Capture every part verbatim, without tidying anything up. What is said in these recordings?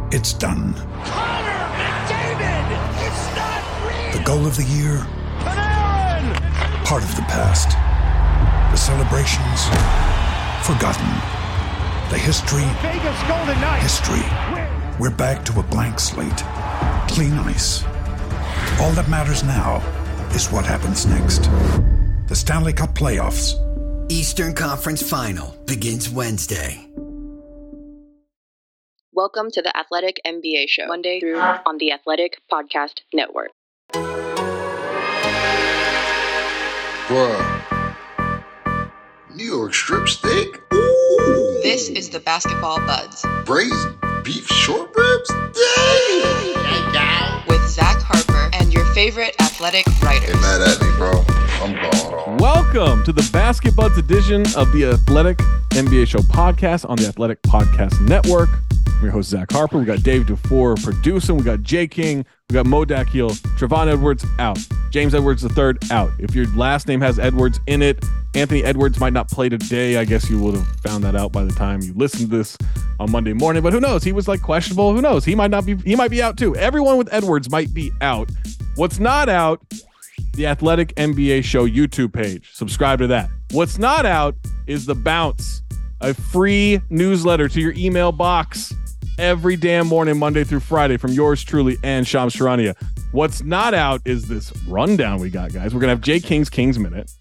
It's done. Connor McDavid! It's not real! The goal of the year? Panarin! Part of the past. The celebrations? Forgotten. The history? Vegas Golden Knights! History. We're back to a blank slate. Clean ice. All that matters now is what happens next. The Stanley Cup Playoffs. Eastern Conference Final begins Wednesday. Welcome to the Athletic N B A Show, Monday through on the Athletic Podcast Network. Bruh. New York strip steak? Ooh. This is the Basketball Buds. Braised beef short ribs? Dang! With Zach Harper and your favorite athletic writers. Get mad at me, bro. I'm going home. Welcome to the Basket Buds edition of the Athletic N B A Show podcast on the Athletic Podcast Network. I'm your host, Zach Harper. We got Dave DeFore producing. We got Jay King. We got Mo Dakhil. Trevon Edwards out. James Edwards the third out. If your last name has Edwards in it, Anthony Edwards might not play today. I guess you would have found that out by the time you listened to this on Monday morning. But who knows? He was like questionable. Who knows? He might not be. He might be out too. Everyone with Edwards might be out. What's not out? The Athletic N B A Show YouTube page. Subscribe to that. What's not out is The Bounce, a free newsletter to your email box every damn morning, Monday through Friday, from yours truly and Shams Charania. What's not out is this rundown we got, guys. We're going to have Jay King's Kings Minute.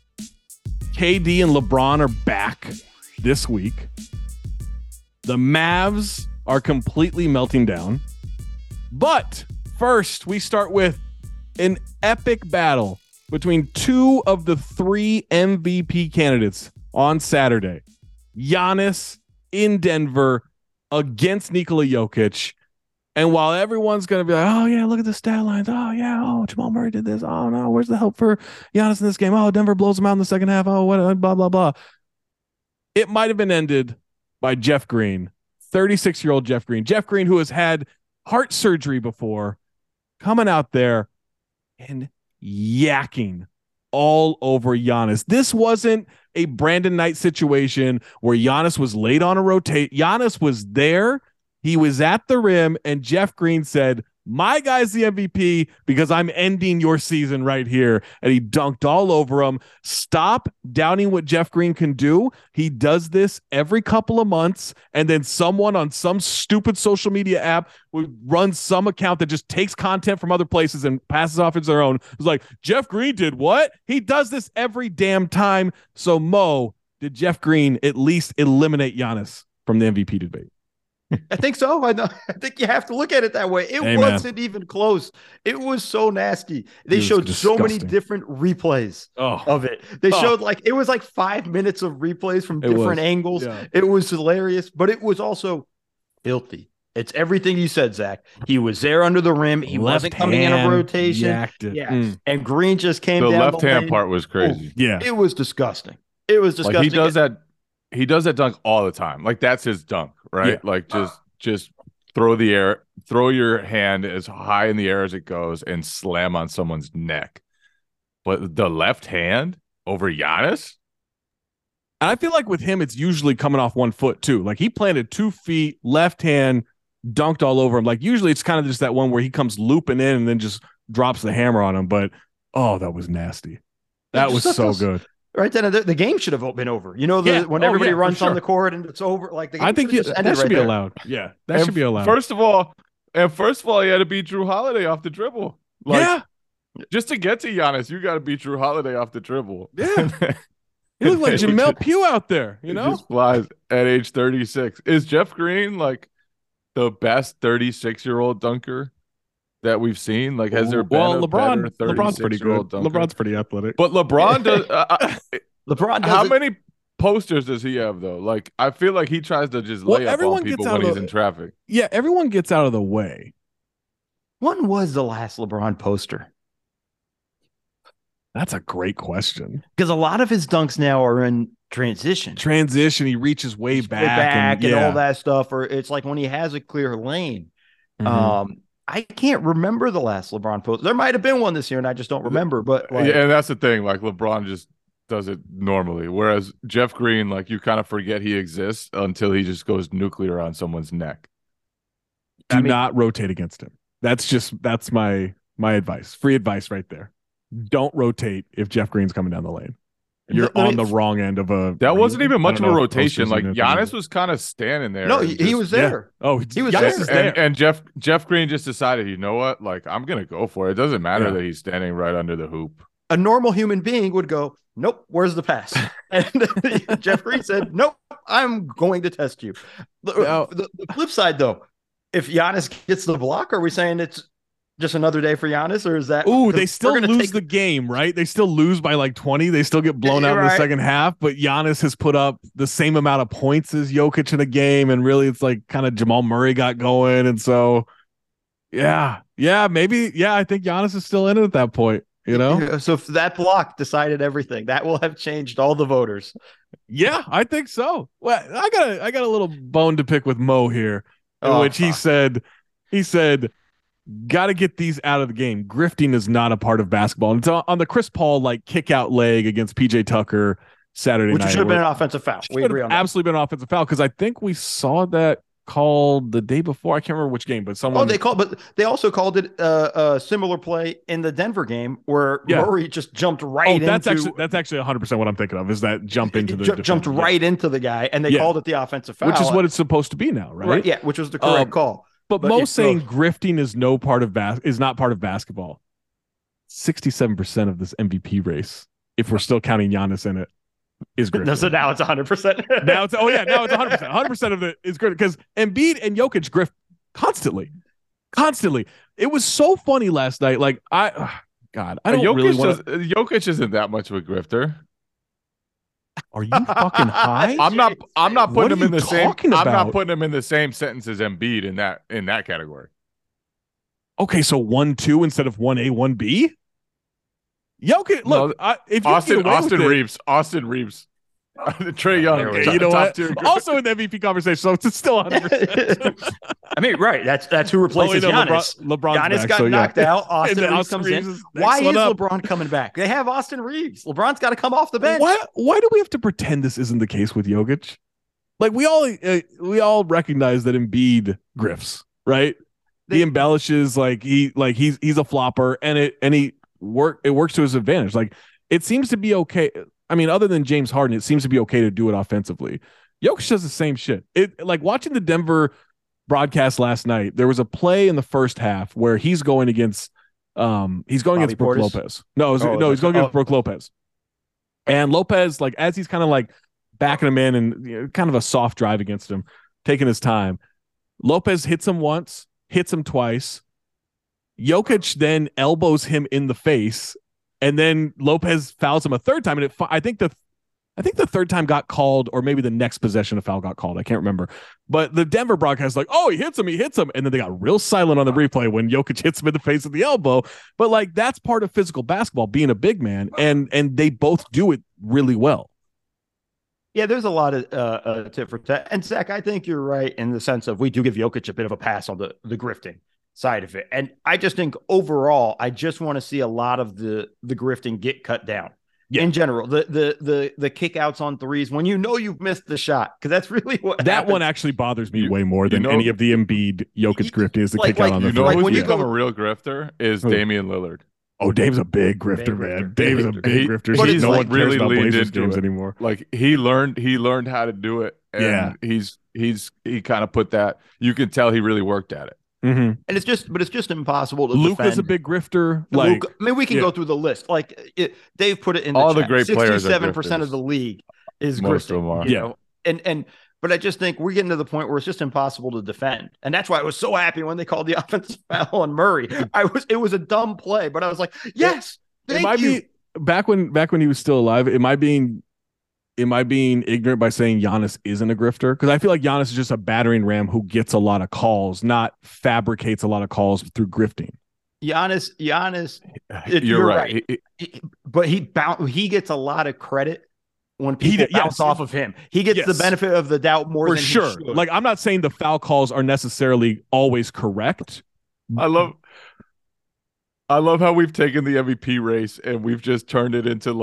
K D and LeBron are back this week. The Mavs are completely melting down. But first, we start with an epic battle between two of the three M V P candidates on Saturday. Giannis in Denver against Nikola Jokic. And while everyone's going to be like, oh, yeah, look at the stat lines. Oh, yeah. Oh, Jamal Murray did this. Oh, no. Where's the help for Giannis in this game? Oh, Denver blows him out in the second half. Oh, what? Blah, blah, blah. It might have been ended by Jeff Green, thirty-six-year-old Jeff Green. Jeff Green, who has had heart surgery before, coming out there and yakking all over Giannis. This wasn't a Brandon Knight situation where Giannis was late on a rotate. Giannis was there. He was at the rim, and Jeff Green said, my guy's the M V P because I'm ending your season right here. And he dunked all over him. Stop doubting what Jeff Green can do. He does this every couple of months, and then someone on some stupid social media app would run some account that just takes content from other places and passes off as their own. It's like, Jeff Green did what? He does this every damn time. So, Mo, did Jeff Green at least eliminate Giannis from the M V P debate? I think so. I know. I think you have to look at it that way. It hey, wasn't man. even close. It was so nasty. They it showed disgusting. so many different replays oh. of it. They oh. showed like it was like five minutes of replays from it different was. angles. Yeah. It was hilarious, but it was also filthy. It's everything you said, Zach. He was there under the rim. He left wasn't coming in a rotation. Yacked Yeah, mm. and Green just came the down. left the hand lane. part was crazy. Ooh, yeah, it was disgusting. It was disgusting. Like he does that. He does that dunk all the time. Like that's his dunk, right? Yeah. Like just just. Throw the air, throw your hand as high in the air as it goes and slam on someone's neck. But the left hand over Giannis? And I feel like with him, it's usually coming off one foot too. Like he planted two feet, left hand, dunked all over him. Like usually it's kind of just that one where he comes looping in and then just drops the hammer on him. But oh, that was nasty. That was so good. Right then, the, the game should have been over. You know, the, yeah. when oh, everybody yeah, runs sure. on the court and it's over. Like the game I think you, just that ended should right be there. allowed. Yeah, that and should be allowed. First of all, and first of all, he had to beat Drew Holiday off the dribble. Like, yeah, just to get to Giannis, you got to beat Drew Holiday off the dribble. Yeah, he looked like Jamel Pugh out there. You know, he just flies at age thirty-six. Is Jeff Green like the best thirty-six-year-old dunker that we've seen? Like, has there been well, a LeBron? better LeBron's pretty good. dunker? LeBron's pretty athletic. But LeBron does. Uh, LeBron does how it. many posters does he have though? Like, I feel like he tries to just Well, lay up everyone on gets people out when of he's the- in traffic. Yeah, everyone gets out of the way. When was the last LeBron poster? That's a great question. Because a lot of his dunks now are in transition. Transition, he reaches way Way back, back and, and, yeah. all that stuff. Or it's like when he has a clear lane. Mhm. Um, I can't remember the last LeBron poster. There might have been one this year, and I just don't remember. But like, Yeah, and that's the thing. Like, LeBron just does it normally, whereas Jeff Green, like, you kind of forget he exists until he just goes nuclear on someone's neck. Do I mean- not rotate against him. That's just that's my my advice. Free advice right there. Don't rotate if Jeff Green's coming down the lane. You're Let me- on the wrong end of a. That wasn't even I much of don't a know if rotation. posters Like are gonna Giannis think- was kind of standing there. No, and he, he just- was Yeah. there. Oh, He was Giannis there. is there. And, and Jeff Jeff Green just decided, you know what? Like I'm gonna go for it. It doesn't matter Yeah. that he's standing right under the hoop. A normal human being would go, nope, where's the pass? And Jeff Green said, nope, I'm going to test you. The, Now- the, the flip side, though, if Giannis gets the block, are we saying it's just another day for Giannis, or is that? Ooh, they we're still gonna lose take- the game, right? They still lose by like twenty. They still get blown out in the Right. second half, but Giannis has put up the same amount of points as Jokic in a game. And really, it's like kind of Jamal Murray got going. And so, yeah, yeah, maybe. Yeah, I think Giannis is still in it at that point, you know? Yeah, so if that block decided everything, that will have changed all the voters. Yeah, I think so. Well, I got a, I got a little bone to pick with Mo here, in Oh, which he fuck. said, he said, got to get these out of the game. Grifting is not a part of basketball. And so on the Chris Paul like kick out leg against P J Tucker Saturday Which night, should have been where- an offensive foul. We should agree have on that. absolutely been an offensive foul because I think we saw that called the day before. I can't remember which game, but someone. Oh, they called, but they also called it uh, a similar play in the Denver game where Yeah. Murray just jumped Oh, right that's into. actually that's actually one hundred percent what I'm thinking of. Is that jump into the ju- jumped defender. right into the guy, and they Yeah. called it the offensive foul, which is what it's supposed to be now, right? right? Yeah, which was the correct Um, call. But, But Mo it's saying both. grifting is no part of bas- is not part of basketball. sixty-seven percent of this M V P race, if we're still counting Giannis in it, is grifting. No, so now it's one hundred percent. now it's oh yeah, now it's one hundred percent. one hundred percent of it is grifting because Embiid and Jokic grift constantly, constantly. It was so funny last night. Like I, ugh, God, I don't Jokic, really want. does- Jokic isn't that much of a grifter. Are you fucking high? I'm not. I'm not What putting are him in you the same. talking I'm about? not putting him in the same sentence as Embiid in that in that category. Okay, so one two instead of one A one B. Jokic, look, No, I, if you Austin get away Austin with it- Reeves. Austin Reeves. Trey Young. There we Okay, go. you know top what? tier grifter. Also in the M V P conversation, so it's still one hundred percent. I mean, right? That's that's who replaces Oh, wait, no, Giannis. LeBron- LeBron's Giannis back, got so yeah. knocked out. And Austin then Reeves Austin comes Reeves in. is next Why is one up. LeBron coming back? They have Austin Reeves. LeBron's got to come off the bench. Why? Why do we have to pretend this isn't the case with Jokic? Like we all uh, we all recognize that Embiid grifts, right? he They- embellishes, like he like he's he's a flopper, and it and he work it works to his advantage. Like it seems to be okay. I mean, other than James Harden, it seems to be okay to do it offensively. Jokic does the same shit. It like watching the Denver broadcast last night. There was a play in the first half where he's going against um he's going Bobby against Brook Portis? Lopez. No, it was- Oh, no, he's that's- going against oh. Brook Lopez. And Lopez, like as he's kind of like backing him in and you know, kind of a soft drive against him, taking his time. Lopez hits him once, hits him twice. Jokic then elbows him in the face, and then Lopez fouls him a third time. And it, I think the, I think the third time got called, or maybe the next possession a foul got called. I can't remember. But the Denver broadcast is like, oh, he hits him, he hits him, and then they got real silent on the replay when Jokic hits him in the face with the elbow. But like that's part of physical basketball, being a big man, and and they both do it really well. Yeah, there's a lot of uh, uh, tit for tat. And Zach, I think you're right in the sense of we do give Jokic a bit of a pass on the, the grifting side of it. And I just think overall, I just want to see a lot of the the grifting get cut down. Yeah. In general, the the the the kickouts on threes when you know you've missed the shot, because that's really what That happens. one actually bothers me You- way more than you know- any of the Embiid Jokic grifting is the Like- kick out like- on the You know Like who's when you become go- a real grifter is Who? Damian Lillard. Oh, Dave's a big grifter, Big man. grifter. Dave's a Big big He- grifter. but He- it's no like- one cares really about leaned Blazers into games it. anymore. Like he learned, he learned how to do it, and Yeah. he's he's he kind of put that. You can tell he really worked at it. Mm-hmm. and it's just, but it's just impossible to Luka's defend. a big grifter. Like, Luka, I mean, we can yeah. go through the list. Like it, Dave put it in the All the chat. great players are sixty-seven percent of grifters. the league is Most grifting. of them are. you Yeah. know? And and but I just think we're getting to the point where it's just impossible to defend, and that's why I was so happy when they called the offensive foul on Murray. I was it was a dumb play, but I was like, yes, thank am I you. be back when back when he was still alive? Am I being am I being ignorant by saying Giannis isn't a grifter? Because I feel like Giannis is just a battering ram who gets a lot of calls, not fabricates a lot of calls through grifting. Giannis, Giannis, You're, you're right. right. He- he- he- but he bounce, he gets a lot of credit when He people did- yes. bounce off of him. He gets the Yes. benefit of the doubt more For than he sure. should. Like I'm not saying the foul calls are necessarily always correct. I love I love how we've taken the M V P race and we've just turned it into like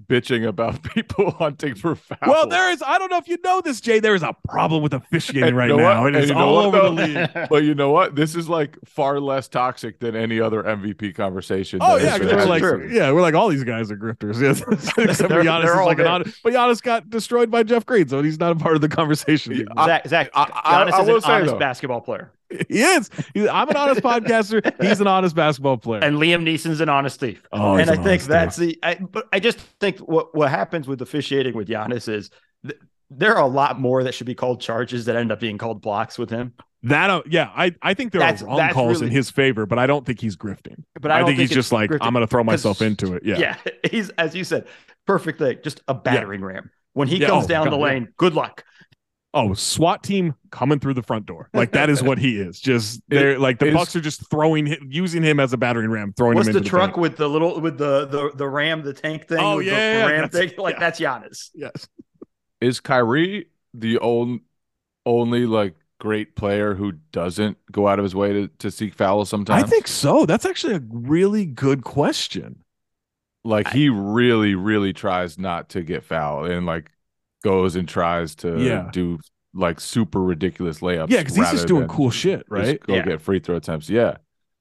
bitching about people hunting for fouls. Well, there is. I don't know if you know this, Jay. There is a problem with officiating And right you know now. what? It is And you know all what, over the though? league. But you know what? This is like far less toxic than any other M V P conversation. Oh that yeah, has because been we're had like, this true. season. yeah, we're like all these guys are grifters. Yes, except for They're- Giannis. they're is all like an there. honest, but Giannis got destroyed by Jeff Green, so he's not a part of the conversation. Yeah, anymore. Zach, Zach, I- I- Giannis I is will an say, honest though. basketball player, He is. He's, I'm an honest podcaster. He's an honest basketball player. and Liam Neeson's an honest thief. Oh, he's and I an think honest that's the. I, but I just think what what happens with officiating with Giannis is th- there are a lot more that should be called charges that end up being called blocks with him. that, uh, yeah, I, I think there That's- are wrong that's calls really- in his favor, but I don't think he's grifting. But I, I, don't think, he's it's just like, grifting, I'm going to throw 'cause- myself into it. Yeah. Yeah, he's as you said, perfect thing, just a battering ram. When he Yeah, comes oh, down God, the yeah. lane, good luck. Oh, SWAT team coming through the front door. Like that is what he is. Just they're like the is- Bucks are just throwing him, using him as a battering ram, throwing What's him the into truck the tank. with the little with the the the ram, the tank thing? Oh, with yeah, the, yeah, the ram that's- thing. Like yeah. that's Giannis. Yes. Is Kyrie the only only like great player who doesn't go out of his way to, to seek fouls sometimes? I think so. That's actually a really good question. like he really, really tries not to get fouled and like goes and tries to Yeah. do like super ridiculous layups. Yeah, because he's rather just doing than cool shit, just right? Go Yeah. get free throw attempts. Yeah.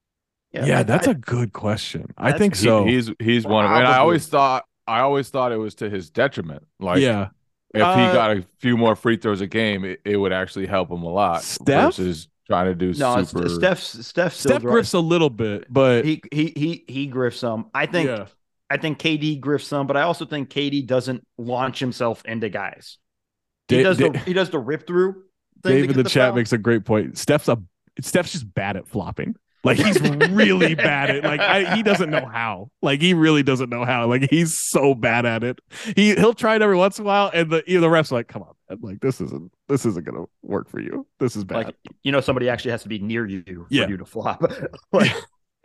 Yeah, I- that's I- a good question. I That's- think He- so. he's he's one of and I Probably. always thought I always thought it was to his detriment. Like yeah. if Uh, he got a few more free throws a game, it, it would actually help him a lot Steph? versus trying to do no, it's, super Steph. Steph. still Steph dri- grifts a little bit, but He he he he grifts some. I think. yeah. I think K D grifts some, but I also think K D doesn't launch himself into guys. He Da- does Da- the he does the rip through. thing to Dave in get the, the chat foul. makes a great point. Steph's a Steph's just bad at flopping. Like he's really bad at like I, he doesn't know how. Like he really doesn't know how. Like he's so bad at it. He he'll try it every once in a while, and the you know, the refs are like, come on, man. Like this isn't this isn't gonna work for you. This is bad. Like you know, somebody actually has to be near you for Yeah. you to flop. like,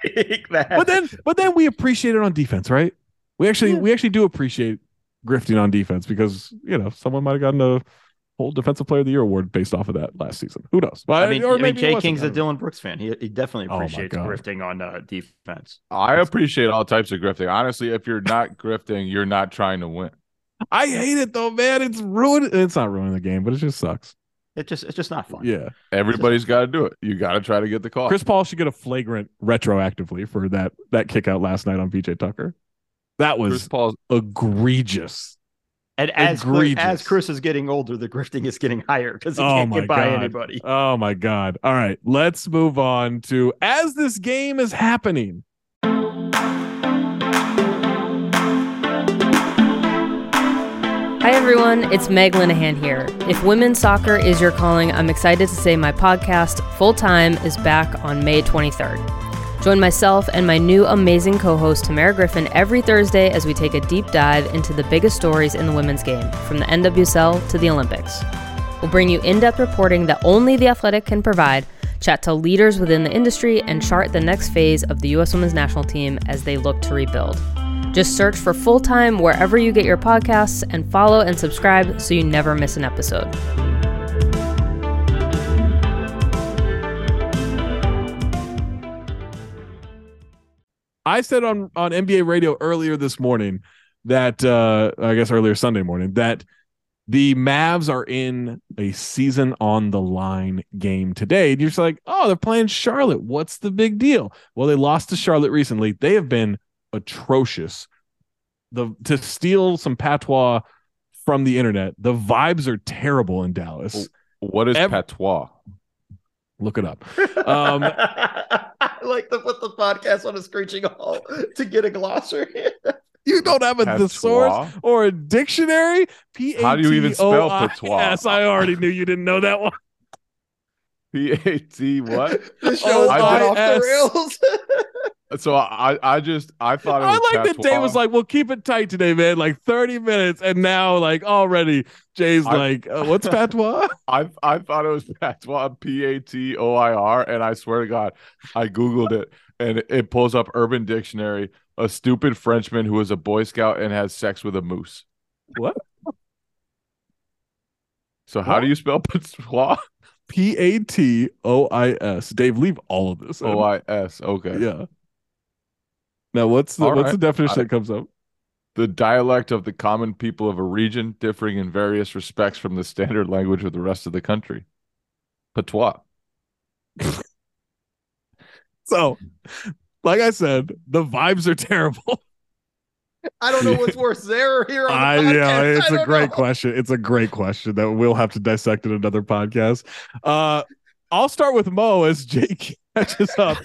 that. but then but then we appreciate it on defense, right? We actually Yeah. we actually do appreciate grifting on defense because you know someone might have gotten a whole defensive player of the year award based off of that last season. Who knows? But, I mean, or I mean maybe it Jay wasn't. King's I a don't know. Dylan Brooks fan. He he definitely Oh my appreciates God. grifting on uh, defense. I appreciate all types of grifting. Honestly, if you're not grifting, you're not trying to win. I hate it though, man. It's ruined. It's not ruining the game, but it just sucks. It just it's just not fun. Yeah. Everybody's got to do it. You got to try to get the call. Chris Paul should get a flagrant retroactively for that that kick out last night on P J Tucker. That Chris was Paul's egregious. And as Chris, Egregious. as Chris is getting older, the grifting is getting higher because he Oh can't my get by God. anybody. Oh my God. All right. Let's move on to as this game is happening. Hi everyone, it's Meg Linehan here. If women's soccer is your calling, I'm excited to say my podcast, Full Time, is back on May twenty-third. Join myself and my new amazing co-host Tamara Griffin every Thursday as we take a deep dive into the biggest stories in the women's game, from the N W S L to the Olympics. We'll bring you in-depth reporting that only The Athletic can provide, chat to leaders within the industry, and chart the next phase of the U S Women's National Team as they look to rebuild. Just search for Full Time wherever you get your podcasts and follow and subscribe so you never miss an episode. I said on, on N B A radio earlier this morning that uh, I guess earlier Sunday morning that the Mavs are in a season on the line game today. And you're just like, oh, they're playing Charlotte. What's the big deal? Well, they lost to Charlotte recently. They have been atrocious. The to steal some patois from the internet, the vibes are terrible in Dallas. What is Ev- patois? Look it up. Um, I like to put the podcast on a screeching halt to get a glossary. You don't have a Patois? thesaurus or a dictionary? P A T O I S. How do you even spell patois? Yes, I already knew you didn't know that one. P A T what? The show's Oh, gone off I S. the rails. So I I just I thought it I was like that patois. Jay was like, "We'll keep it tight today, man." Like thirty minutes, and now like already Jay's I- like, uh, "What's patois?" I I thought it was patois, P A T O I R, and I swear to God, I googled it and it pulls up Urban Dictionary. A stupid Frenchman who is a Boy Scout and has sex with a moose. What? So how do you spell patois? P A T O I S. Dave, leave all of this. in. O I S. Okay. Yeah. Now, what's the All what's right. the definition I- that comes up? the dialect of the common people of a region, differing in various respects from the standard language of the rest of the country. Patois. So, like I said, the vibes are terrible. I don't know what's worse, there or here on the I, podcast. yeah, it's I a don't great know. question. It's a great question that we'll have to dissect in another podcast. Uh, I'll start with Mo as Jake catches up.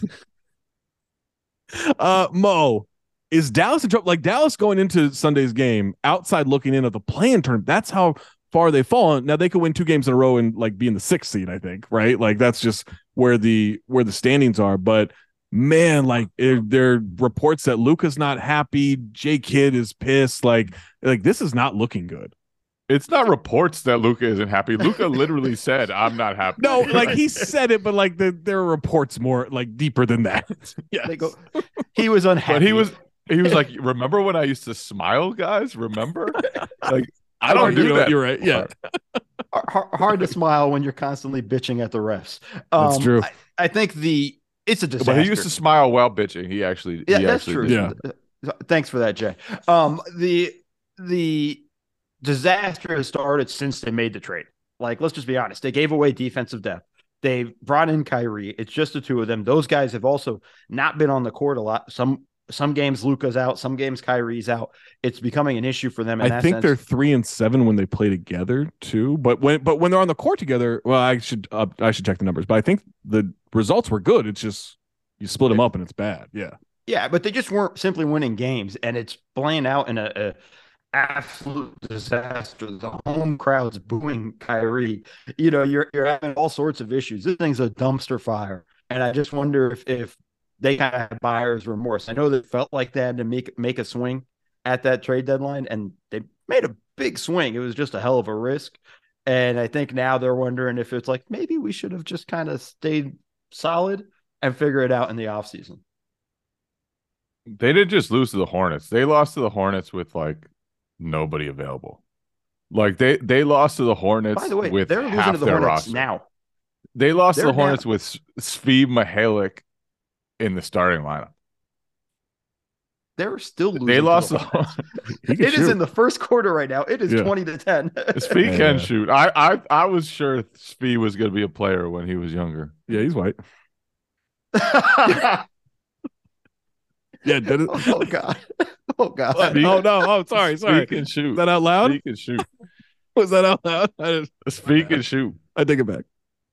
Uh, Mo, is Dallas in trouble? Like Dallas going into Sunday's game, outside looking in at the play-in tournament, that's how far they've fallen. Now they could win two games in a row and like be in the sixth seed, I think, right? Like that's just where the where the standings are. But man, like it, there are reports that Luka's not happy, J Kidd is pissed. Like, like this is not looking good. It's not reports that Luka isn't happy. Luka literally said, "I'm not happy." No, like he said it, but like the, there are reports more like deeper than that. Yeah, They go, he was unhappy. But he was he was like, "Remember when I used to smile, guys? Remember?" Like I don't do you know, that. You're right. Yeah, hard, hard to smile when you're constantly bitching at the refs. Um, That's true. I, I think the it's a disaster. But he used to smile while bitching. He actually, Yeah, he that's actually true. did. Yeah. Thanks for that, Jay. Um, the the disaster has started since they made the trade. Like, let's just be honest. They gave away defensive depth. They brought in Kyrie. It's just the two of them. Those guys have also not been on the court a lot. Some some games Luka's out, some games Kyrie's out. It's becoming an issue for them. In I that think sense. they're three and seven when they play together too. But when but when they're on the court together, well, I should uh, I should check the numbers. But I think the results were good. It's just you split them up and it's bad. Yeah. Yeah, but they just weren't simply winning games, and it's playing out in a, a absolute disaster. The home crowd's booing Kyrie. You know, you're you're having all sorts of issues. This thing's a dumpster fire, and I just wonder if if they kind of have buyer's remorse. I know they felt like they had to make make a swing at that trade deadline, and they made a big swing. It was just a hell of a risk, and I think now they're wondering if it's like maybe we should have just kind of stayed solid and figure it out in the offseason. They didn't just lose to the Hornets. They lost to the Hornets with like nobody available. Like they they lost to the Hornets. By the way, with they're losing half to the their Hornets roster. now. They lost They're to the Hornets down. with Svi Mihalik in the starting lineup. They're still losing. They lost. To the The, Hornets. He can It is shoot. in the first quarter right now. It is Yeah. twenty to ten. Svi Yeah. can shoot. I I I was sure Svi was going to be a player when he was younger. Yeah, he's white. Yeah, did it? Oh god. Oh god. Svi- Oh no! Oh, sorry, sorry. Svi can shoot. Was that out loud? Svi can shoot. Was that out loud? I, didn't, Svi can shoot. I take it back.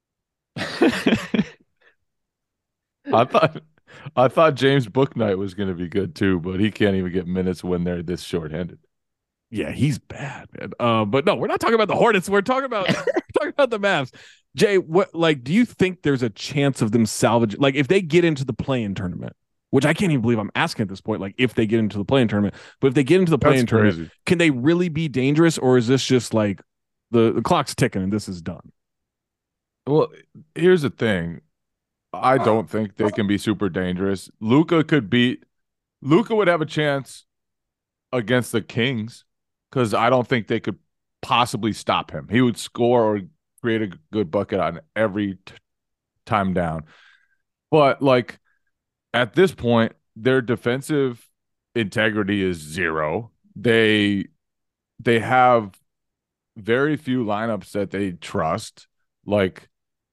I thought I thought James Bouknight was going to be good too, but he can't even get minutes when they're this shorthanded. Yeah, he's bad, man. Uh, but no, we're not talking about the Hornets. We're talking about we're talking about the Mavs. Jay, what like do you think there's a chance of them salvage like if they get into the play-in tournament, which I can't even believe I'm asking at this point, like if they get into the play-in tournament, but if they get into the play-in That's tournament, crazy. can they really be dangerous, or is this just like the, the clock's ticking and this is done? Well, here's the thing. I don't think they can be super dangerous. Luka could beat Luka would have a chance against the Kings because I don't think they could possibly stop him. He would score or create a good bucket on every t- time down. But like at this point, their defensive integrity is zero. They they have very few lineups that they trust. Like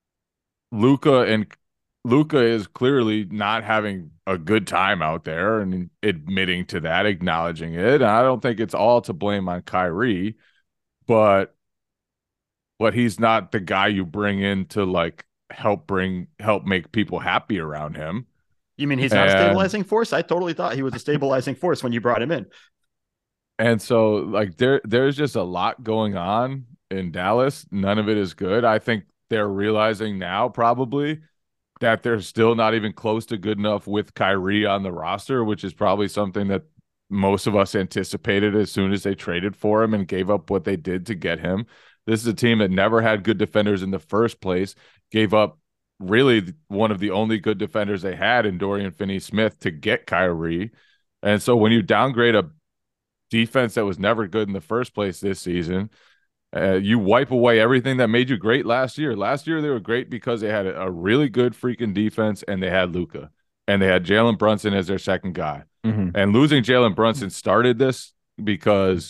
Luka and Luka is clearly not having a good time out there and admitting to that, acknowledging it. And I don't think it's all to blame on Kyrie, but but he's not the guy you bring in to like help bring help make people happy around him. You mean he's not a And- stabilizing force? I totally thought he was a stabilizing force when you brought him in. And so like there there's just a lot going on in Dallas. None of it is good. I think they're realizing now probably that they're still not even close to good enough with Kyrie on the roster, which is probably something that most of us anticipated as soon as they traded for him and gave up what they did to get him. This is a team that never had good defenders in the first place, gave up really one of the only good defenders they had in Dorian Finney-Smith to get Kyrie. And so when you downgrade a defense that was never good in the first place this season, Uh, you wipe away everything that made you great last year. Last year, they were great because they had a, a really good freaking defense and they had Luka and they had Jalen Brunson as their second guy. Mm-hmm. And losing Jalen Brunson started this because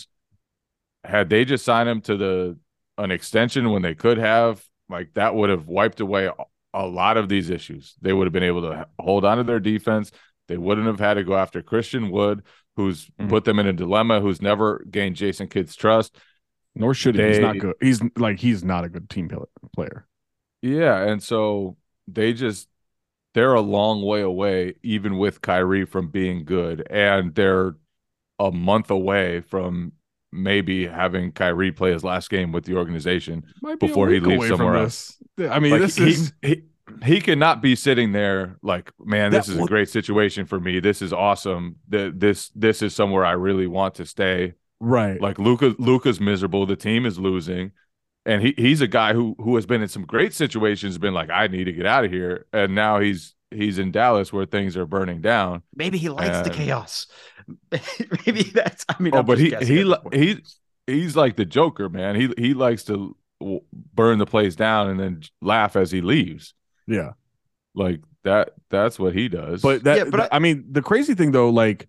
had they just signed him to the an extension when they could have, like that would have wiped away a lot of these issues. They would have been able to hold on to their defense. They wouldn't have had to go after Christian Wood, who's mm-hmm. put them in a dilemma, who's never gained Jason Kidd's trust. Nor should he. They, he's not good. He's like he's not a good team player. Yeah, and so they just they're a long way away, even with Kyrie, from being good, and they're a month away from maybe having Kyrie play his last game with the organization before he leaves somewhere else. I mean, like, this he, is he, he cannot be sitting there like, man, this that, is a great situation for me. This is awesome. The, this this is somewhere I really want to stay. Right. Like Luka Luka's miserable. The team is losing. And he he's a guy who who has been in some great situations, been like, I need to get out of here. And now he's he's in Dallas where things are burning down. Maybe he likes and, the chaos. Maybe that's I mean, oh, I'm but he he he he he's like the Joker, man. He he likes to burn the place down and then laugh as he leaves. Yeah. Like that that's what he does. But that yeah, but I, I mean, the crazy thing though, like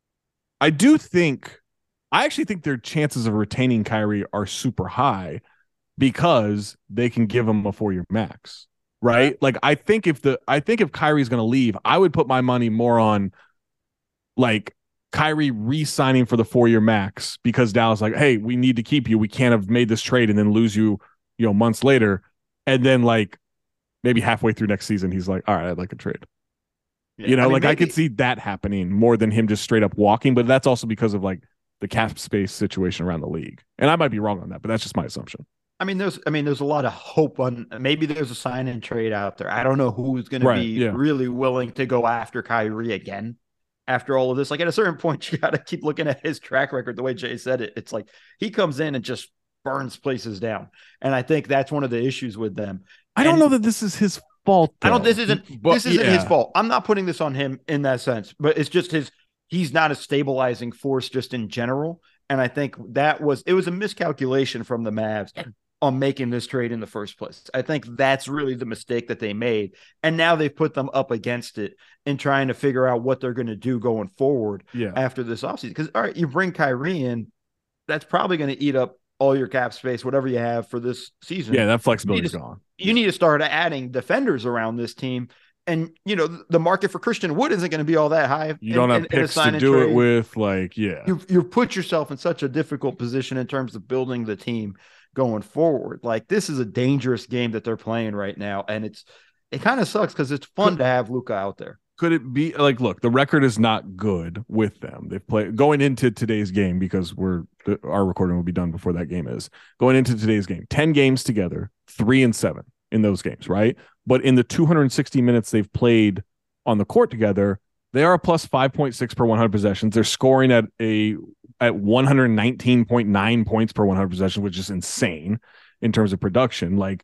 I do think I actually think their chances of retaining Kyrie are super high because they can give him a four-year max, right? Like I think if the I think if Kyrie's going to leave, I would put my money more on like Kyrie re-signing for the four-year max because Dallas like, hey, we need to keep you. We can't have made this trade and then lose you, you know, months later, and then like maybe halfway through next season, he's like, all right, I'd like a trade. Yeah, you know, I mean, like maybe, I could see that happening more than him just straight up walking, but that's also because of like the cap space situation around the league. And I might be wrong on that, but that's just my assumption. I mean, there's, I mean, there's a lot of hope on maybe there's a sign and trade out there. I don't know who's going right, to be yeah. really willing to go after Kyrie again after all of this. Like at a certain point, you got to keep looking at his track record. The way Jay said it, it's like he comes in and just burns places down. And I think that's one of the issues with them. I don't and, know that this is his fault. Though. I don't, this isn't, but, this isn't yeah. his fault. I'm not putting this on him in that sense, but it's just his, he's not a stabilizing force just in general. And I think that was, it was a miscalculation from the Mavs on making this trade in the first place. I think that's really the mistake that they made. And now they've put them up against it in trying to figure out what they're going to do going forward yeah. after this offseason. Because, all right, you bring Kyrie in, that's probably going to eat up all your cap space, whatever you have for this season. Yeah, that flexibility is to, gone. You need to start adding defenders around this team. And, you know, the market for Christian Wood isn't going to be all that high. You don't in, have in, picks to do trade. It with, like, yeah. You've, you've put yourself in such a difficult position in terms of building the team going forward. Like, this is a dangerous game that they're playing right now. And it's it kind of sucks because it's fun could, to have Luka out there. Could it be, like, look, the record is not good with them. They've played, going into today's game, because we're our recording will be done before that game is, going into today's game, ten games together, three and seven in those games, right? But in the two hundred sixty minutes they've played on the court together, they are a plus five point six per one hundred possessions. They're scoring at a at one hundred nineteen point nine points per one hundred possessions, which is insane in terms of production. Like,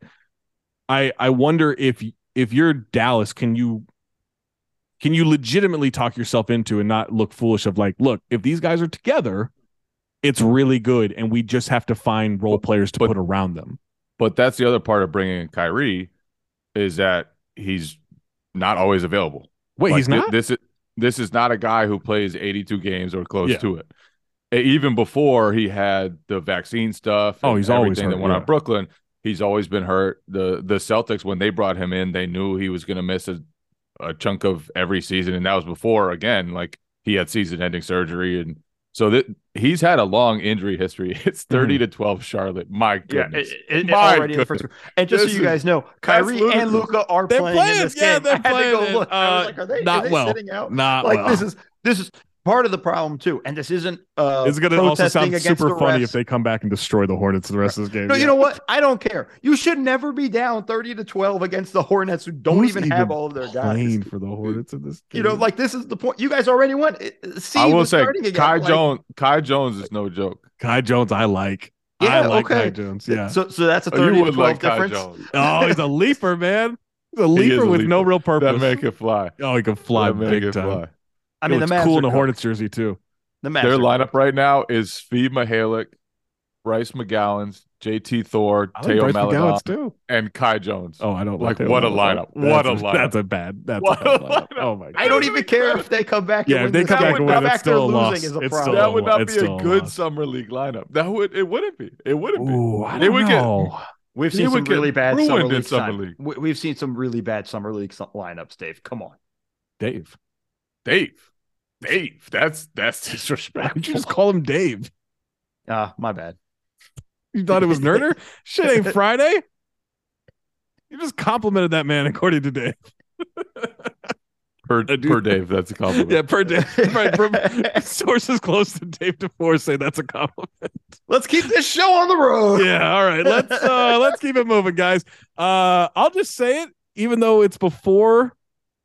I I wonder if if you're Dallas, can you can you legitimately talk yourself into and not look foolish of like, look, if these guys are together, it's really good, and we just have to find role players to but, put around them. But that's the other part of bringing in Kyrie, is that he's not always available. Wait, like, he's not? This is this is not a guy who plays eighty-two games or close yeah. to it. Even before he had the vaccine stuff, and oh, he's always everything hurt, that went yeah. on Brooklyn, he's always been hurt. The the Celtics, when they brought him in, they knew he was going to miss a, a chunk of every season, and that was before, again, like he had season-ending surgery, and so that he's had a long injury history. It's thirty mm-hmm. to twelve Charlotte. My goodness. Yeah, it, it, My already goodness. In the first, and just this so you guys know, Kyrie and Luka are they're playing, playing in this yeah, game. They're I had playing to go look. Uh, I was like, are they, not are they well. sitting out? Not like well. this is this is part of the problem too. And this isn't uh it's gonna also sound super the funny refs. if they come back and destroy the Hornets the rest of this game. No, yeah. you know what? I don't care. You should never be down thirty to twelve against the Hornets who don't Who's even even have all of their guys. Playing for the Hornets in this game? You know, like this is the point. You guys already won. See, I will say, again. Kai like, Jones. Kai Jones is no joke. Kai Jones, I like. Yeah, I like okay. Kai Jones. Yeah. So, so that's a Oh, thirty you to would twelve like Kai difference. Jones. Oh, he's a leaper, man. He's a He leaper is a with leaper. no real purpose. That man can fly. Oh, he can fly That man big can time. fly. I mean, It the looks Mavs cool are in a cooked. Hornets jersey too. The Mavs Their are lineup cooked. right now is Steve Mihalik, Bryce McGowan, J T Thor, I like Teo Bryce McGowan's Maladon, too. and Kai Jones. Oh, I don't Like, Teo what a Maladon. lineup. What a That's lineup. That's a bad. That's What a bad a lineup. lineup. Oh my god. I don't even care if they come back. Yeah, and if win they this come game. back and Come win, it's back still a there loss. losing is a It's problem. still That would not It's be a still a good loss. summer league lineup. That would it wouldn't be. It wouldn't Ooh, be. I It don't would know. We've He seen some would get really bad summer ruined in league, summer si- league. we- We've seen some really bad summer league su- lineups, Dave. Come on. Dave. Dave. Dave. That's that's Why disrespectful. did you just call him Dave? Uh, my bad. You thought it was Nerder? Shit ain't Friday. You just complimented that man according to Dave. per, I do- per Dave, that's a compliment. Yeah, per Dave. Right, per- sources close to Dave DeFore say that's a compliment. Let's keep this show on the road. Yeah, all right. Let's uh let's keep it moving, guys. Uh I'll just say it, even though it's before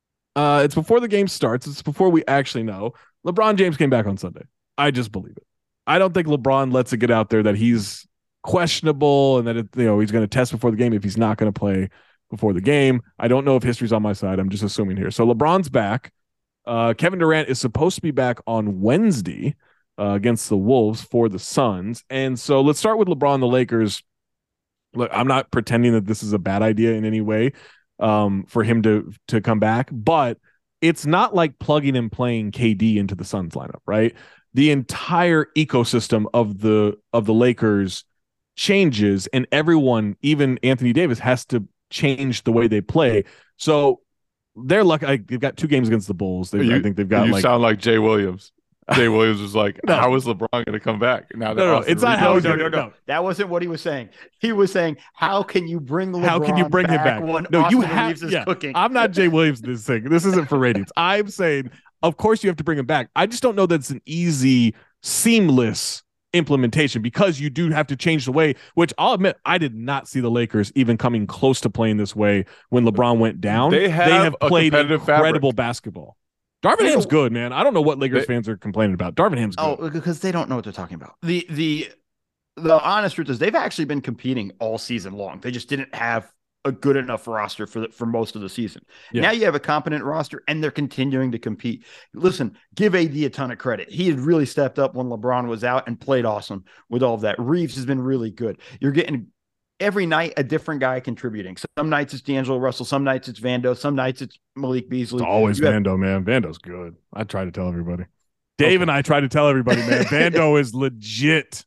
uh it's before the game starts, it's before we actually know. LeBron James came back on Sunday. I just believe it. I don't think LeBron lets it get out there that he's questionable and that it, you know he's going to test before the game if he's not going to play before the game. I don't know if history's on my side. I'm just assuming here. So LeBron's back. Uh, Kevin Durant is supposed to be back on Wednesday uh, against the Wolves for the Suns. And so let's start with LeBron, the Lakers. Look, I'm not pretending that this is a bad idea in any way um, for him to to come back, but it's not like plugging and playing K D into the Suns lineup, right? The entire ecosystem of the of the Lakers changes, and everyone, even Anthony Davis, has to change the way they play. So they're lucky. Like, they've got two games against the Bulls. They, You- I think they've got you like sound like Jay Williams. Jay Williams was like, No. "How is LeBron going to come back now?" That No, no, Austin it's not Reeves how No, is he no, did no, it. no. That wasn't what he was saying. He was saying, "How can you bring LeBron How can you bring him back? when No, Austin you have. Reeves is Yeah, cooking?" I'm not Jay Williams. in This thing. This isn't for ratings. I'm saying, of course, you have to bring him back. I just don't know that it's an easy, seamless implementation because you do have to change the way. Which I'll admit, I did not see the Lakers even coming close to playing this way when LeBron went down. They have a played competitive incredible fabric. basketball. Darvin Ham's good, man. I don't know what Lakers They- fans are complaining about. Darvin Ham's good. Oh, because they don't know what they're talking about. The the the honest truth is they've actually been competing all season long. They just didn't have a good enough roster for the, for most of the season. Yeah. Now you have a competent roster and they're continuing to compete. Listen, give A D a ton of credit. He had really stepped up when LeBron was out and played awesome with all of that. Reeves has been really good. You're getting every night a different guy contributing. Some nights it's D'Angelo Russell, some nights it's Vando, some nights it's Malik Beasley. It's always You have- Vando, man. Vando's good. I try to tell everybody. Dave and I try to tell everybody, man. Vando is legit.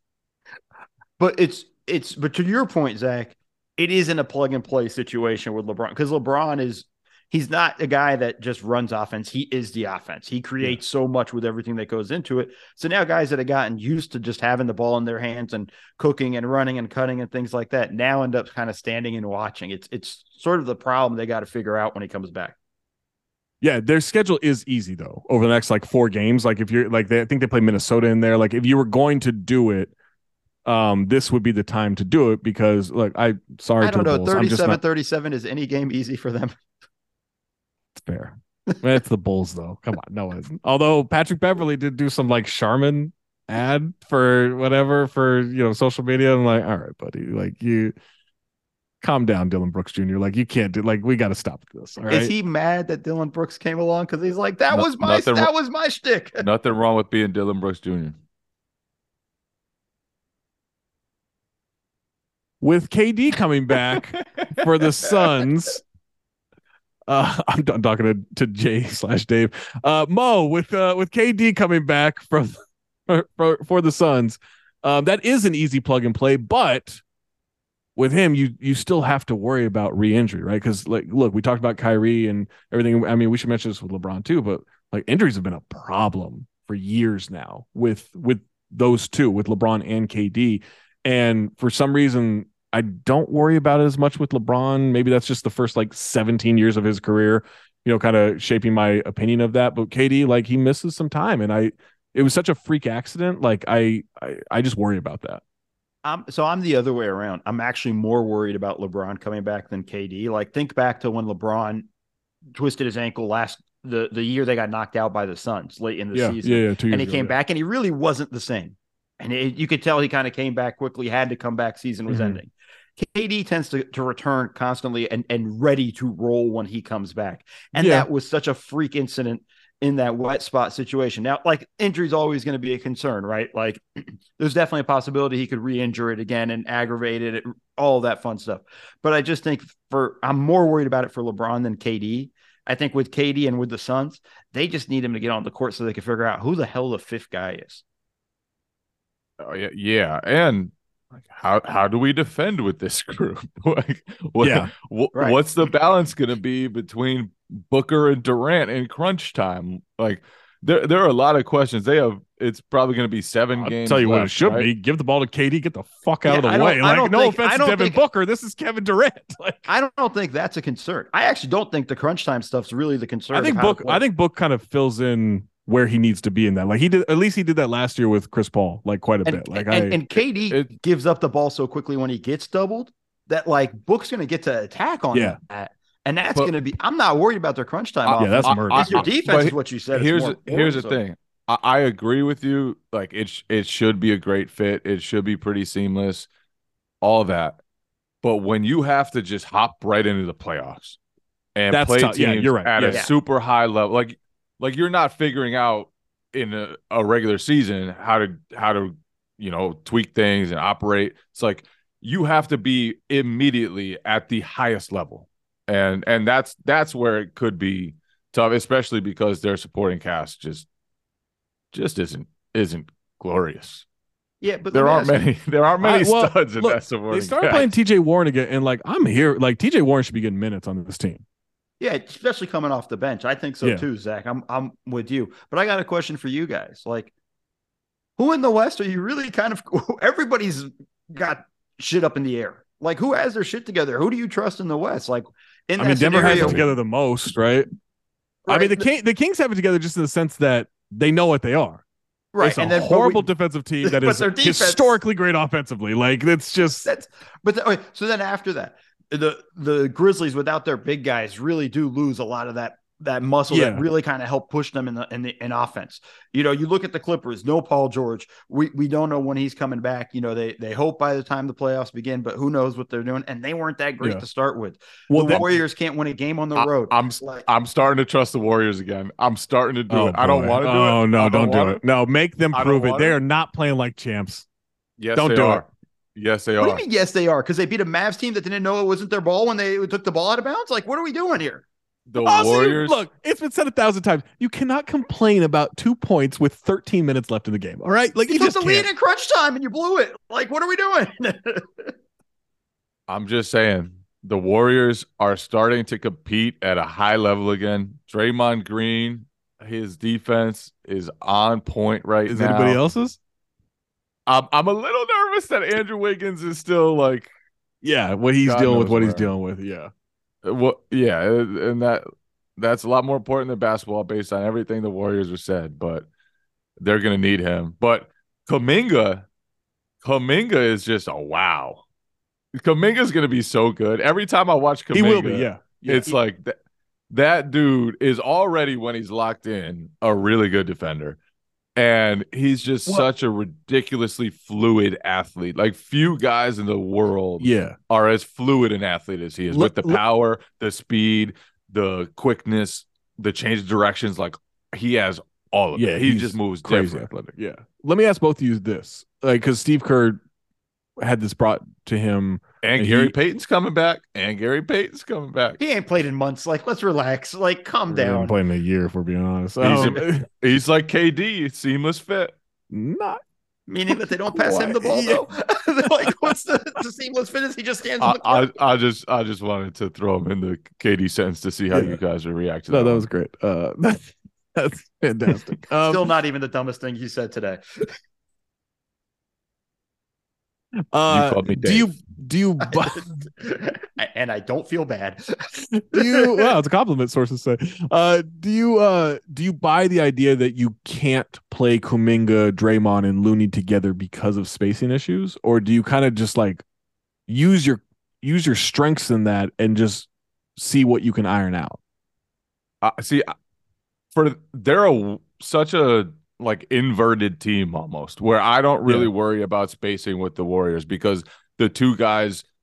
But it's it's but to your point, Zach, it isn't a plug and play situation with LeBron because LeBron is he's not a guy that just runs offense. He is the offense. He creates so much with everything that goes into it. So now guys that have gotten used to just having the ball in their hands and cooking and running and cutting and things like that now end up kind of standing and watching. It's it's sort of the problem they got to figure out when he comes back. Yeah, their schedule is easy though. Over the next like four games, like if you're like they I think they play Minnesota in there. Like if you were going to do it, um, this would be the time to do it because look, I sorry I don't to the know. Bulls. I'm just thirty-seven not thirty-seven is any game easy for them? fair. It's the Bulls though. Come on, no it isn't. Although Patrick Beverly did do some like Charmin ad for whatever for you know social media. I'm like, all right, buddy, like you calm down, Dylan Brooks Junior Like you can't do like we got to stop this. All right. Is he mad that Dylan Brooks came along because he's like that No- was my nothing that wrong- was my shtick? Nothing wrong with being Dylan Brooks Junior With K D coming back for the Suns? Uh, I'm, I'm talking to, to Jay slash Dave. Uh, Mo with uh, with K D coming back from for, for the Suns. Um, that is an easy plug and play, but with him, you you still have to worry about re-injury, right? Because like, look, we talked about Kyrie and everything. I mean, we should mention this with LeBron too, but like injuries have been a problem for years now with with those two, with LeBron and K D. And for some reason, I don't worry about it as much with LeBron. Maybe that's just the first like seventeen years of his career, you know, kind of shaping my opinion of that. But K D, like he misses some time, and I, it was such a freak accident. Like I, I, I just worry about that. I'm, so I'm the other way around. I'm actually more worried about LeBron coming back than K D. Like think back to when LeBron twisted his ankle last the the year they got knocked out by the Suns late in the Yeah, season, yeah, yeah. Two years and he ago, came yeah. back and he really wasn't the same. And it, you could tell he kind of came back quickly, had to come back. Season was Mhm. ending. K D tends to, to return constantly and, and ready to roll when he comes back. And Yeah. that was such a freak incident in that wet spot situation. Now, like, injury is always going to be a concern, right? Like, there's definitely a possibility he could re-injure it again and aggravate it, all of that fun stuff. But I just think for I'm more worried about it for LeBron than K D. I think with K D and with the Suns, they just need him to get on the court so they can figure out who the hell the fifth guy is. Oh, yeah, yeah, and like, how how do we defend with this group? like, what, Yeah. wh- Right. what's the balance going to be between Booker and Durant in crunch time? Like, there there are a lot of questions. They have. It's probably going to be seven I'll games. tell you what it left, should right? be. Give the ball to K D. Get the fuck out Yeah, of the I don't- way. I Like, don't no think- offense I to don't Devin think- Booker. This is Kevin Durant. Like, I don't think that's a concern. I actually don't think the crunch time stuff's really the concern. I think of how to Book. play. I think Book kind of fills in where he needs to be in that. Like he did. At least he did that last year with Chris Paul. Like quite a and, bit. Like and, I. and K D it- gives up the ball so quickly when he gets doubled that like Book's going to get to attack on Yeah. that. And that's But- going to be, I'm not worried about their crunch time. Uh, offense. yeah, that's I- murder. I- It's your I- defense but is what you said. It's Here's more here's the important, so- thing. I, I agree with you. Like it sh- it should be a great fit. It should be pretty seamless. All that. But when you have to just hop right into the playoffs and That's play tough. teams Yeah, you're right. at Yeah. a Yeah. super high level, like like you're not figuring out in a, a regular season how to how to you know tweak things and operate. It's like you have to be immediately at the highest level, and and that's that's where it could be tough, especially because their supporting cast just just isn't isn't glorious. Yeah, but There let me aren't ask you- many there aren't many I- well, studs in look, that supporting They started cast. playing T J Warren again, and like I'm here. Like T J Warren should be getting minutes on this team. Yeah, especially coming off the bench. I think so Yeah. too, Zach. I'm I'm with you. But I got a question for you guys. Like, who in the West are you really kind of everybody's got shit up in the air? Like, who has their shit together? Who do you trust in the West? Like, in I that mean, Denver has scenario- it together the most, right? I Right. mean, the King, the Kings have it together just in the sense that they know what they are. right, It's a and then but horrible we- defensive team that but is their defense- historically great offensively. Like it's just That's but the, okay, so then after that, the the Grizzlies without their big guys really do lose a lot of that that muscle Yeah. that really kind of help push them in the in the in offense. You know, you look at the Clippers, no Paul George. We we don't know when he's coming back. You know, they they hope by the time the playoffs begin, but who knows what they're doing? And they weren't that great Yeah. to start with. well. the that- Warriors can't win a game on the I- road. I'm Like- I'm starting to trust the Warriors again. I'm starting to do oh, it. I don't boy. want to do it. Oh no, I don't, do wanna- it. No, make them I don't prove it. want They it. are not playing like champs. Yes, Don't they do are. it. Yes, they what do are. you mean? Yes, they are because they beat a Mavs team that didn't know it wasn't their ball when they took the ball out of bounds. Like, what are we doing here? The Also, you- Warriors. look, it's been said a thousand times. You cannot complain about two points with thirteen minutes left in the game. All right, like You, you, took just the lead can't. in crunch time and you blew it. Like, what are we doing? I'm just saying the Warriors are starting to compete at a high level again. Draymond Green, his defense is on point right Is now. anybody else's? I'm I'm a little nervous that Andrew Wiggins is still like Yeah, what he's God dealing with, knows what he's where. dealing with. Yeah, what yeah, and that that's a lot more important than basketball based on everything the Warriors have said, but they're gonna need him. But Kuminga, Kuminga is just a wow. Kuminga's gonna be so good. Every time I watch Kuminga, he will be. Yeah, yeah. it's like that, that dude is already, when he's locked in, a really good defender. And he's just Well- such a ridiculously fluid athlete. Like few guys in the world yeah. are as fluid an athlete as he is, Look- with the look- power, the speed, the quickness, the change of directions. Like he has all of Yeah, it. He he's just moves crazy different. athletic. Yeah. Let me ask both of you this, like, because Steve Kerr had this brought to him. And And Gary he- Payton's coming back. And Gary Payton's coming back. He ain't played in months. Like, let's relax. Like, calm He hasn't down. played in a year, if we're being honest. He's, Um, he's like K D, seamless fit. not. Meaning that they don't pass him the Why? ball, Yeah. though. They're like, what's the, the seamless fitness? He just stands on I, the court. I, I just I just wanted to throw him in the K D sentence to see how Yeah. you guys would react to No, that. that one. was great. Uh, that's, that's fantastic. Um, Still not even the dumbest thing he said today. uh, called me do you Dave. do you buy, And I don't feel bad. do you wow, it's a compliment, sources say. Uh, do you uh do you buy the idea that you can't play Kuminga, Draymond, and Looney together because of spacing issues, or do you kind of just like use your use your strengths in that and just see what you can iron out? Uh, see, for they're a such a like inverted team almost, where I don't really Yeah. worry about spacing with the Warriors because the two guys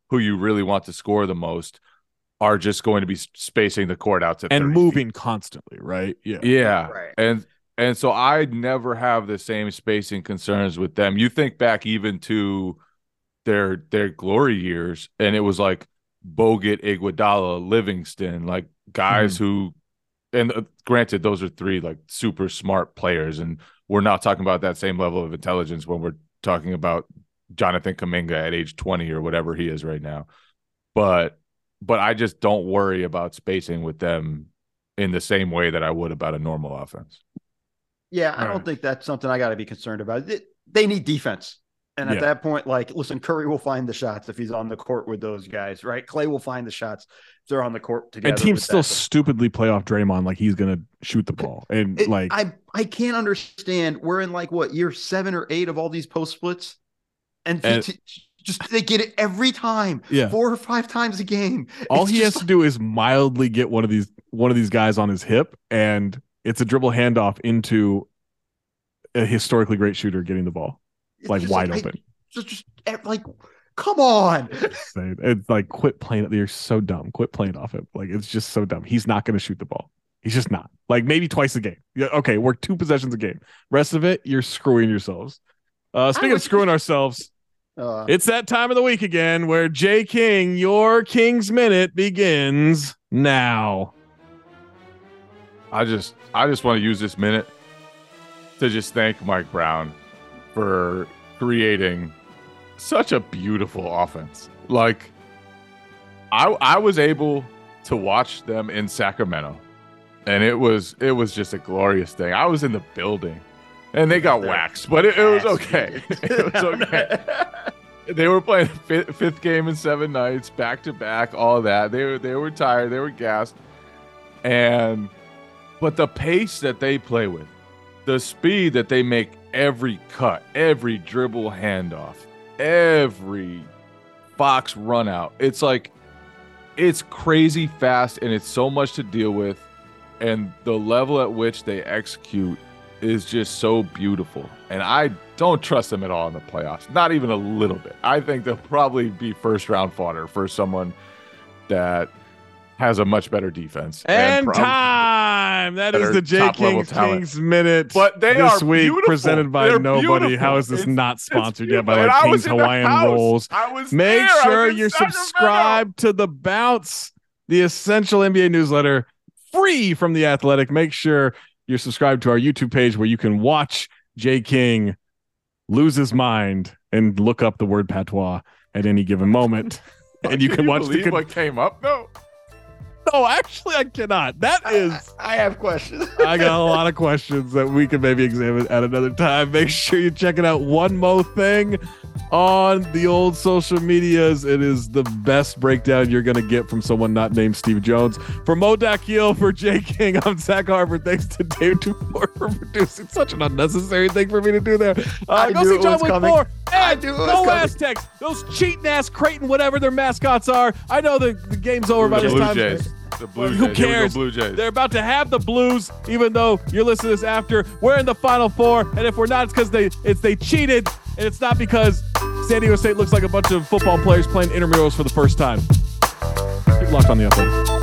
who you really want to score the most are just going to be spacing the court out to and thirty moving feet. constantly, right? Yeah. Yeah. Right. And and so I never have the same spacing concerns with them. You think back even to their their glory years, and it was like Bogut, Iguodala, Livingston, like guys mm-hmm. who, and uh, granted, those are three like super smart players, and we're not talking about that same level of intelligence when we're talking about Jonathan Kuminga at age twenty or whatever he is right now. But but I just don't worry about spacing with them in the same way that I would about a normal offense. Yeah, I All don't right. think that's something I got to be concerned about. They, they need defense. And at yeah. that point, like, listen, Curry will find the shots if he's on the court with those guys, right? Clay will find the shots if they're on the court together. And teams still that. stupidly play off Draymond like he's going to shoot the ball. And it, like, I, I can't understand. We're in like what, year seven or eight of all these post splits. And, and t- just they get it every time, yeah. four or five times a game. All it's he has like, to do is mildly get one of these one of these guys on his hip, and it's a dribble handoff into a historically great shooter getting the ball like wide like, open. I, just, just like, come on! It's like quit playing it. You're so dumb. Quit playing off him. Like it's just so dumb. He's not going to shoot the ball. He's just not. Like maybe twice a game. Yeah, okay, we're two possessions a game. Rest of it, you're screwing yourselves. Uh, speaking of screwing ourselves. Uh, it's that time of the week again where Jay King, your King's Minute begins now. I just I just want to use this minute to just thank Mike Brown for creating such a beautiful offense. Like I I was able to watch them in Sacramento, and it was it was just a glorious thing. I was in the building. And they got waxed, but it, it was okay. It was okay. They were playing fifth, fifth game in seven nights, back to back, all that. They were they were tired, they were gassed, and but the pace that they play with, the speed that they make every cut, every dribble handoff, every Fox run out. It's like it's crazy fast, and it's so much to deal with, and the level at which they execute is just so beautiful. And I don't trust them at all in the playoffs. Not even a little bit. I think they'll probably be first round fodder for someone that has a much better defense. And, and time. That is the Jay King's, King's Minute. But they this are week beautiful. presented by They're Nobody. beautiful. How is this it's, not sponsored yet by and like I King's Hawaiian Rolls? I was Make there. sure was you're Sacramento. subscribed to the Bounce, the essential N B A newsletter, free from The Athletic. Make sure you're subscribed to our YouTube page where you can watch Jay King lose his mind and look up the word patois at any given moment. And you can, can you watch believe the. What came up? No. No, actually, I cannot. That is. I, I have questions. I got a lot of questions that we can maybe examine at another time. Make sure you're checking out One Mo Thing on the old social medias. It is the best breakdown you're going to get from someone not named Steve Jones. For Mo Dakhil, for Jay King, I'm Zach Harper. Thanks to Dave Dufour for producing such an unnecessary thing for me to do there. Uh, go see John Wick four. And no Aztecs. Those cheating ass Creighton, whatever their mascots are. I know the, the game's over by the this Blue time. Jays. The Blue Who Jays. cares? Blue Jays. They're about to have the Blues, even though you're listening to this after. We're in the Final Four, and if we're not, it's because they it's they cheated, and it's not because San Diego State looks like a bunch of football players playing intramurals for the first time. Keep locked on The Athletic.